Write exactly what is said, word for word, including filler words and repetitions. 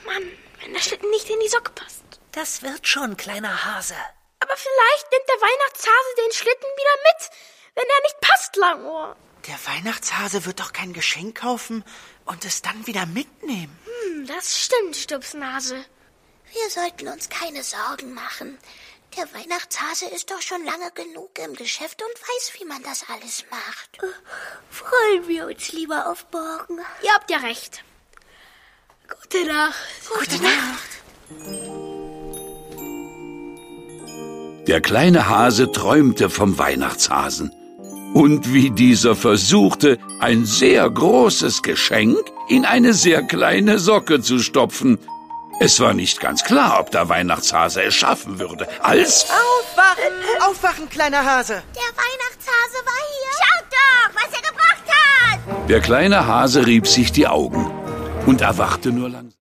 Mann, wenn der Schlitten nicht in die Socke passt. Das wird schon, kleiner Hase. Aber vielleicht nimmt der Weihnachtshase den Schlitten wieder mit, wenn er nicht passt, Langohr. Der Weihnachtshase wird doch kein Geschenk kaufen und es dann wieder mitnehmen. Hm, das stimmt, Stupsnase. Wir sollten uns keine Sorgen machen. Der Weihnachtshase ist doch schon lange genug im Geschäft und weiß, wie man das alles macht. Freuen wir uns lieber auf morgen. Ihr habt ja recht. Gute Nacht. Gute, Gute Nacht. Der kleine Hase träumte vom Weihnachtshasen. Und wie dieser versuchte, ein sehr großes Geschenk in eine sehr kleine Socke zu stopfen. Es war nicht ganz klar, ob der Weihnachtshase es schaffen würde, als... Aufwachen! Aufwachen, kleiner Hase! Der Weihnachtshase war hier! Schaut doch, was er gebracht hat! Der kleine Hase rieb sich die Augen und erwachte nur langsam.